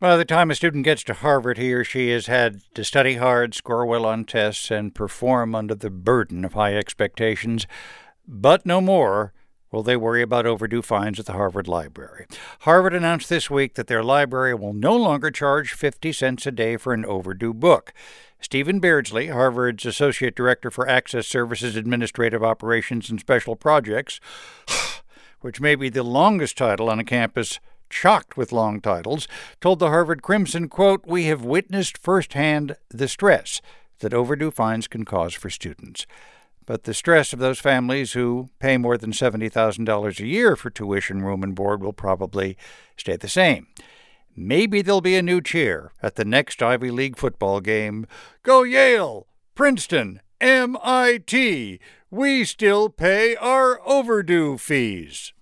By the time a student gets to Harvard, he or she has had to study hard, score well on tests, and perform under the burden of high expectations. But no more will they worry about overdue fines at the Harvard Library. Harvard announced this week that their library will no longer charge 50 cents a day for an overdue book. Stephen Beardsley, Harvard's Associate Director for Access Services, Administrative Operations, and Special Projects, which may be the longest title on a campus chocked with long titles, told the Harvard Crimson, quote, "We have witnessed firsthand the stress that overdue fines can cause for students. But the stress of those families who pay more than $70,000 a year for tuition, room, and board will probably stay the same. Maybe there'll be a new cheer at the next Ivy League football game. Go Yale! Princeton! MIT! We still pay our overdue fees."